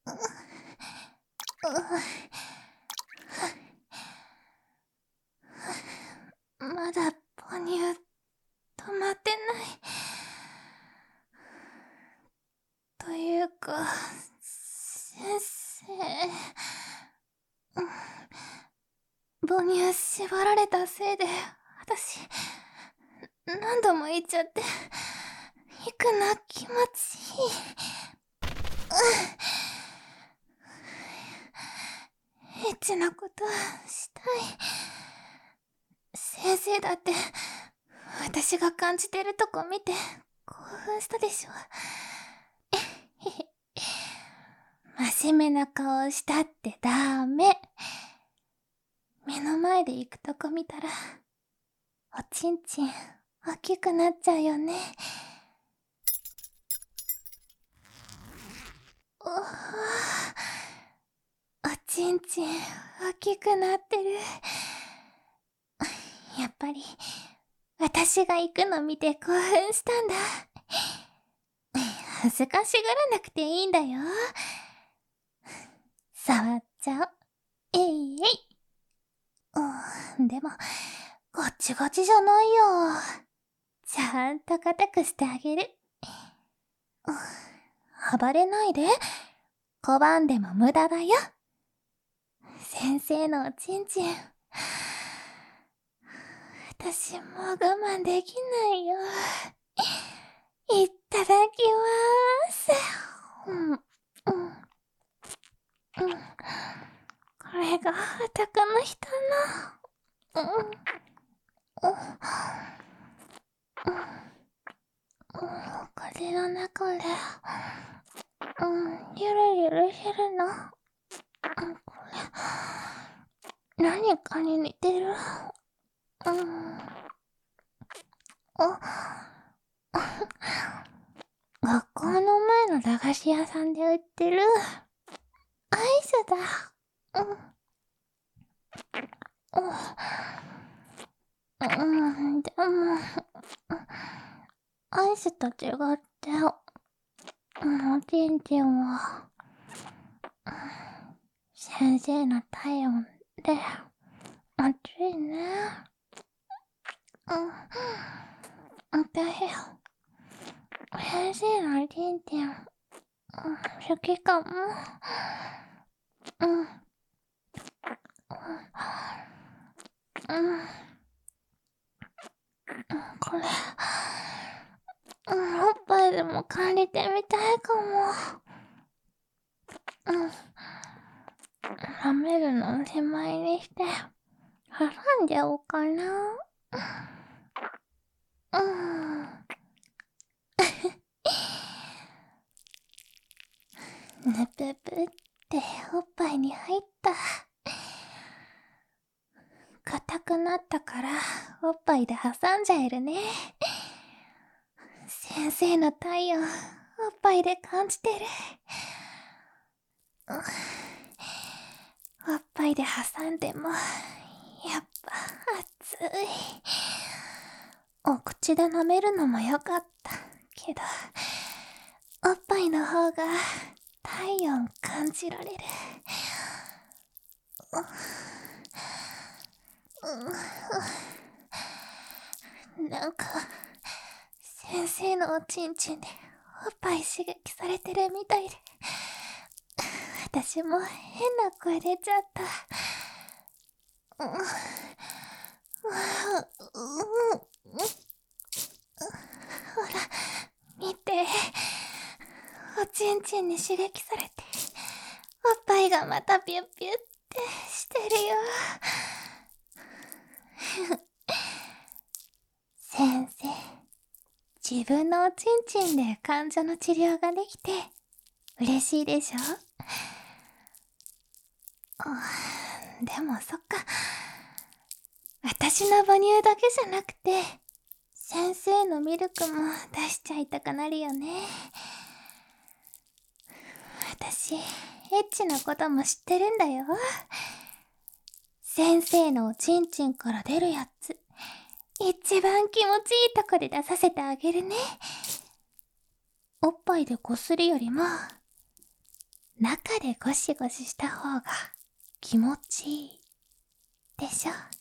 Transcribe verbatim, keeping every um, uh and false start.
まだ母乳止まってない。というか、先生、母乳縛られたせいで私何度も言っちゃって、行くの気持ちいい。エッチなことしたい。先生だって私が感じてるとこ見て興奮したでしょ。真面目な顔したってダメ。目の前で行くとこ見たらおちんちん大きくなっちゃうよね。おお、おちんちん大きくなってる。やっぱり私が行くの見て興奮したんだ。恥ずかしがらなくていいんだよ。触っちゃおう。えいえい。うん、でもガチガチじゃないよ。ちゃんと固くしてあげる。暴れないで。拒んでも無駄だよ。先生のおちんちん、私もう我慢できないよ。いただきまーす。うんうんうん、これが男の人の、うんうんうん、風の中で、うん、ゆるゆるするの。うん、これ何かに似てる。うん、学校の前の駄菓子屋さんで売ってるアイスだ。うん、うん、でもアイスと違っておちんちんは先生の体温で熱いね。うん、私先生のおちんちん好きかも。うん。うん。これ、うん、おっぱいでも借りてみたいかも。うん。舐めるのを手前にして、挟んじゃおうかな。うん。ぬぷぷっておっぱいに入った。硬くなったからおっぱいで挟んじゃえるね。先生の体温おっぱいで感じてる。おっぱいで挟んでもやっぱ熱い。お口で舐めるのもよかったけど、おっぱいの方が体温感じられる。なんか先生のおちんちんでおっぱい刺激されてるみたいで、私も変な声出ちゃった。うん、ほら見て、おちんちんに刺激されておっぱいがまたピュッピュッってしてるよ。先生、自分のおちんちんで患者の治療ができて嬉しいでしょ。でもそっか、私の母乳だけじゃなくて先生のミルクも出しちゃいたくなるよね。私エッチなことも知ってるんだよ。先生のおちんちんから出るやつ、一番気持ちいいとこで出させてあげるね。おっぱいでこするよりも中でゴシゴシした方が気持ちいいでしょ。